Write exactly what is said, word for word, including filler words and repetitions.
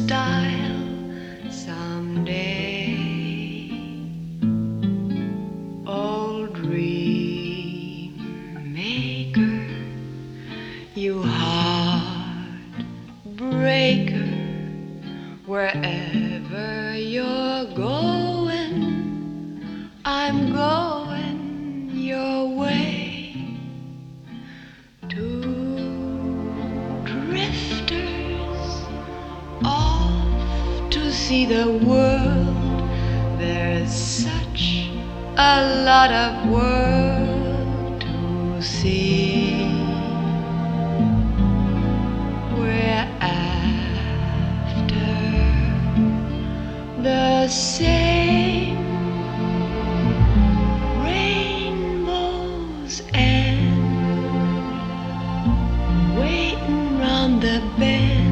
style someday. Oh, dream maker, you heartbreaker, wherever you're going, I'm going your way. Two drifters off to see the world. There's such a lot of world to see. We're after the same rainbows and waiting round the bend.